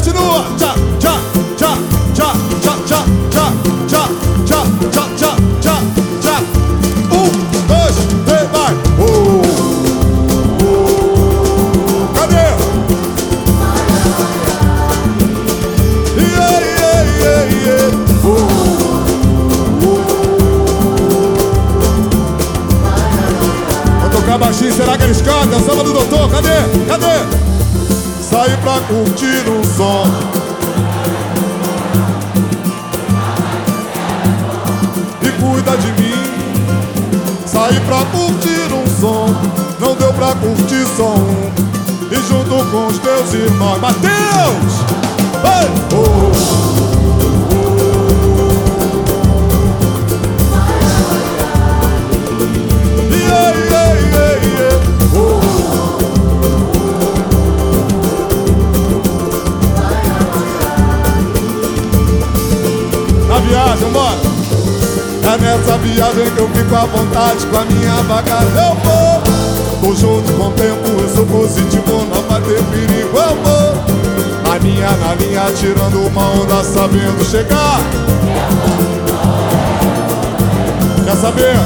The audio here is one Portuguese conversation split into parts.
continua. Tchá, tchá, tchá, tchá, tchá, tchá, tchá, tchá, tchá, tchá, tchá, tchá, tchá. 1, 2, 3, vai. Cadê? Yeah, yeah, yeah, yeah. Vou tocar baixinho, será que eles cantam? Samba do doutor, cadê? Cadê? Saí pra curtir um som. E cuida de mim. Saí pra curtir um som. Não deu pra curtir só um. E junto com os teus irmãos. Mateus! Ei! Yeah, yeah, yeah, yeah. Na viagem, bora! É nessa viagem que eu fico à vontade com a minha bagagem. Eu vou! Tô junto com o tempo, eu sou positivo, não vai ter perigo. Eu vou! Na linha, tirando uma onda, sabendo chegar. Quer saber?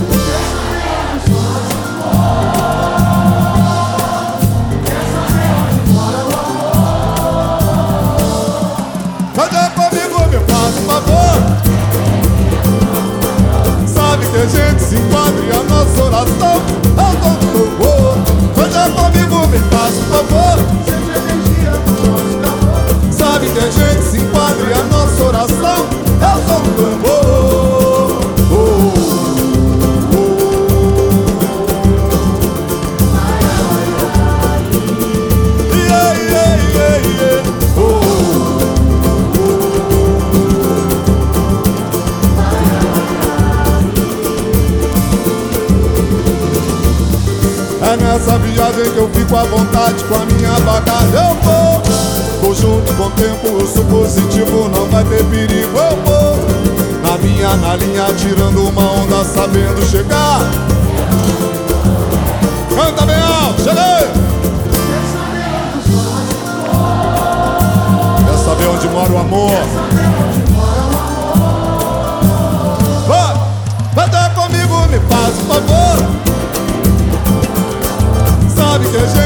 Cadê comigo, me faz um favor? Sabe que a gente se enquadra e a nossa oração é o dom do louvor. Cadê comigo, me faz um favor? Sabe que a gente se enquadra e a nossa oração é o som do tambor. Yeah, yeah, yeah, yeah. É nessa viagem que eu fico à vontade com a minha bagagem. Eu vou! Tô junto com o tempo, eu sou positivo, não vai ter perigo. Eu vou! Na linha, tirando uma onda, sabendo chegar. Canta bem alto, cheguei! Quer saber onde mora o amor? Vai! Canta comigo, me faz um favor. Sabe que a gente